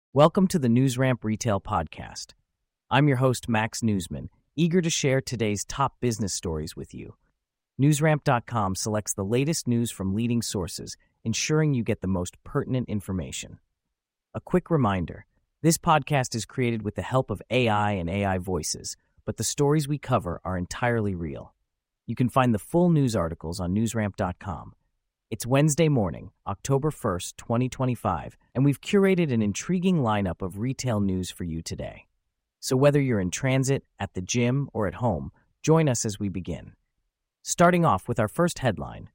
Welcome to the NewsRamp Retail Podcast. I'm your host, Max Newsman, eager to share today's top business stories with you. NewsRamp.com selects the latest news from leading sources, ensuring you get the most pertinent information. A quick reminder, this podcast is created with the help of AI and AI voices, but the stories we cover are entirely real. You can find the full news articles on NewsRamp.com. It's Wednesday morning, October 1st, 2025, and we've curated an intriguing lineup of retail news for you today. So whether you're in transit, at the gym, or at home, join us as we begin. Starting off with our first headline.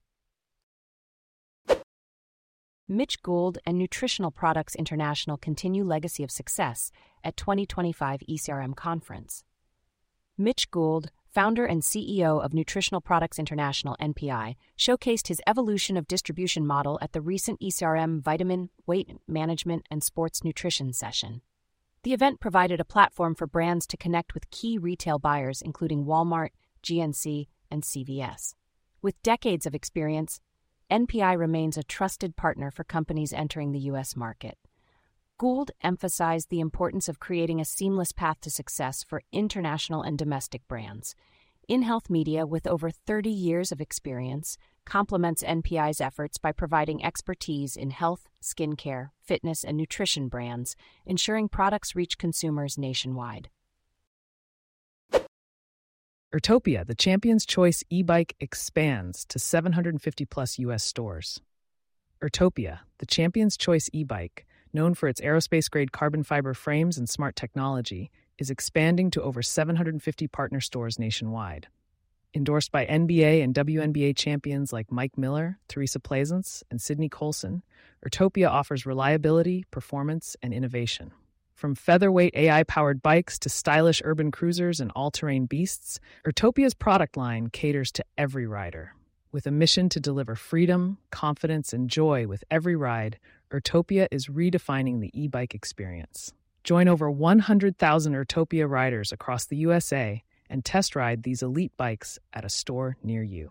Mitch Gould and Nutritional Products International continue legacy of success at 2025 ECRM conference. Mitch Gould, founder and CEO of Nutritional Products International (NPI), showcased his evolution of distribution model at the recent ECRM Vitamin, Weight Management, and Sports Nutrition session. The event provided a platform for brands to connect with key retail buyers including Walmart, GNC, and CVS. With decades of experience, NPI remains a trusted partner for companies entering the U.S. market. Gould emphasized the importance of creating a seamless path to success for international and domestic brands. InHealth Media, with over 30 years of experience, complements NPI's efforts by providing expertise in health, skincare, fitness, and nutrition brands, ensuring products reach consumers nationwide. Urtopia, the Champion's Choice e-bike, expands to 750-plus U.S. stores. Urtopia, the Champion's Choice e-bike, known for its aerospace-grade carbon fiber frames and smart technology, is expanding to over 750 partner stores nationwide. Endorsed by NBA and WNBA champions like Mike Miller, Teresa Plaisance, and Sydney Colson, Urtopia offers reliability, performance, and innovation. From featherweight AI-powered bikes to stylish urban cruisers and all-terrain beasts, Urtopia's product line caters to every rider. With a mission to deliver freedom, confidence, and joy with every ride, Urtopia is redefining the e-bike experience. Join over 100,000 Urtopia riders across the USA and test ride these elite bikes at a store near you.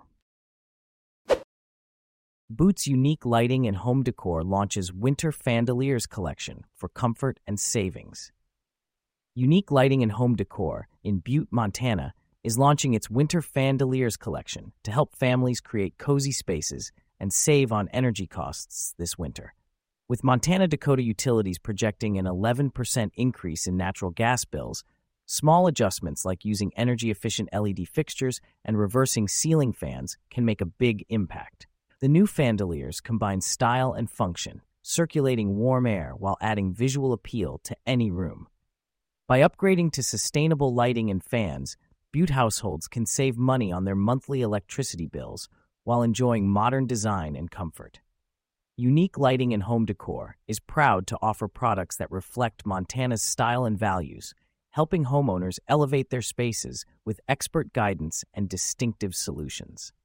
Boots Unique Lighting and Home Decor launches Winter Fandeliers collection for comfort and savings. Unique Lighting and Home Decor in Butte, Montana, is launching its Winter Fandeliers collection to help families create cozy spaces and save on energy costs this winter. With Montana Dakota Utilities projecting an 11% increase in natural gas bills, small adjustments like using energy-efficient LED fixtures and reversing ceiling fans can make a big impact. The new Fandeliers combine style and function, circulating warm air while adding visual appeal to any room. By upgrading to sustainable lighting and fans, Butte households can save money on their monthly electricity bills while enjoying modern design and comfort. Unique Lighting and Home Decor is proud to offer products that reflect Montana's style and values, helping homeowners elevate their spaces with expert guidance and distinctive solutions.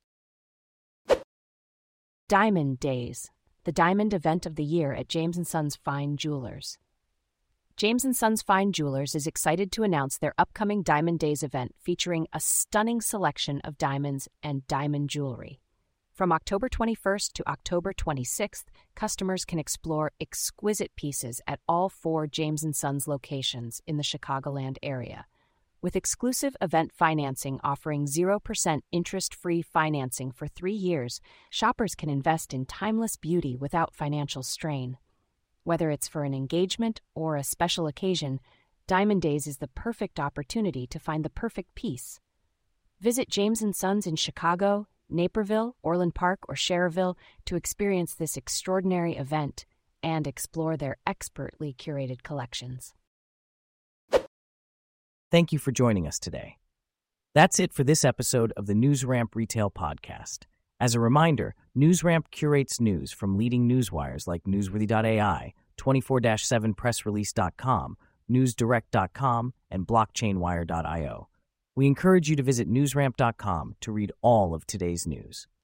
Diamond Days, the diamond event of the year at James & Sons Fine Jewelers. James & Sons Fine Jewelers is excited to announce their upcoming Diamond Days event featuring a stunning selection of diamonds and diamond jewelry. From October 21st to October 26th, customers can explore exquisite pieces at all 4 James & Sons locations in the Chicagoland area. With exclusive event financing offering 0% interest-free financing for 3 years, shoppers can invest in timeless beauty without financial strain. Whether it's for an engagement or a special occasion, Diamond Days is the perfect opportunity to find the perfect piece. Visit James & Sons in Chicago, Naperville, Orland Park, or Schererville to experience this extraordinary event and explore their expertly curated collections. Thank you for joining us today. That's it for this episode of the NewsRamp Retail Podcast. As a reminder, NewsRamp curates news from leading newswires like Newsworthy.ai, 24/7pressrelease.com, NewsDirect.com, and BlockchainWire.io. We encourage you to visit NewsRamp.com to read all of today's news.